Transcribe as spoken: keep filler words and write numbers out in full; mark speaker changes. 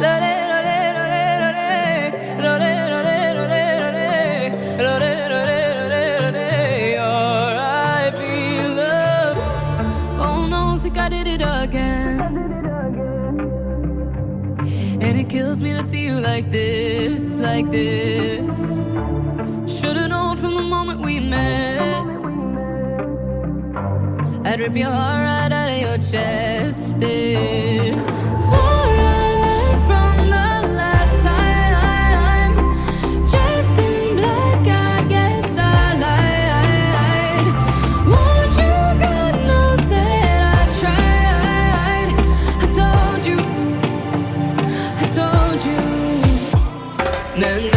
Speaker 1: R I P love. Oh no, think I did it again. And it kills me to see you like this, like this. Should've known from the moment we met, I'd rip your heart right out of your chest. Yeah. Swore I learned from the last time. Dressed in black, I guess I lied. Won't you, God knows that I tried. I told you, I told you. Then